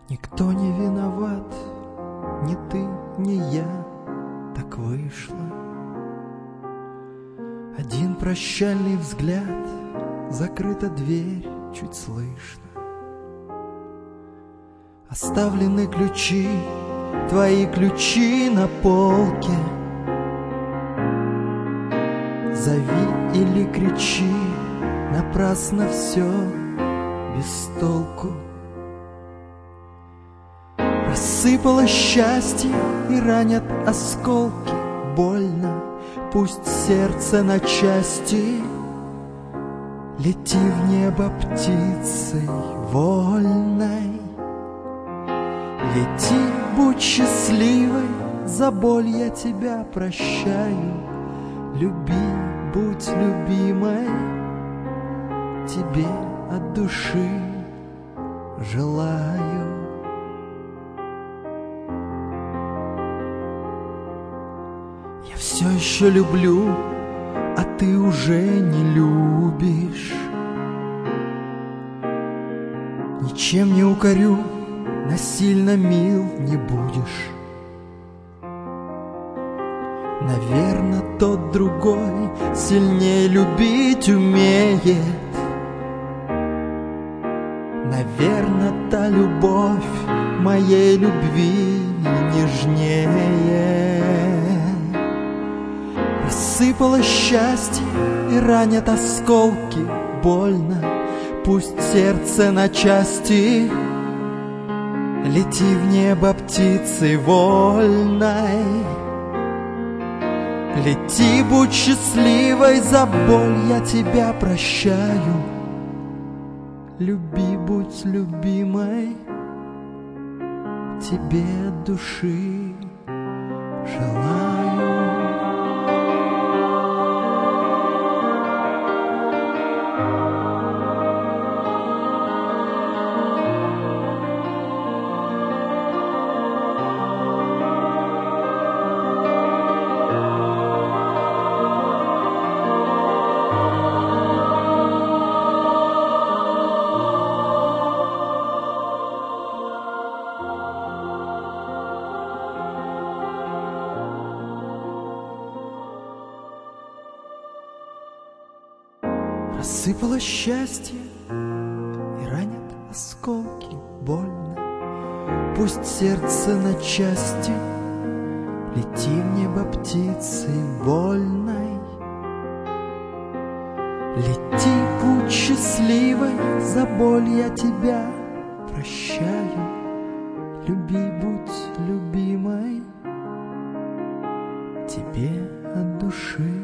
Никто не виноват, ни ты, ни я, так вышло. Один прощальный взгляд, закрыта дверь, чуть слышно. Оставлены ключи, твои ключи на полке. Зови или кричи, напрасно все без толку. Рассыпалось счастье и ранят осколки. Больно, пусть сердце на части. Лети в небо птицей вольной. Лети, будь счастливой, за боль я тебя прощаю. Люби, будь любимой, тебе от души желаю. Я все еще люблю, а ты уже не любишь. Ничем не укорю, насильно мил не будешь. Наверно, тот другой сильнее любить умеет. Наверно, та любовь моей любви нежнее. Рассыпалось счастье и ранят осколки. Больно, пусть сердце на части. Лети в небо птицей вольной. Лети, будь счастливой, за боль я тебя прощаю. Люби, будь любимой, тебе от души желаю. Рассыпалось счастье и ранят осколки. Больно, пусть сердце на части. Лети в небо птицей вольной. Лети, будь счастливой, за боль я тебя прощаю. Люби, будь любимой, тебе от души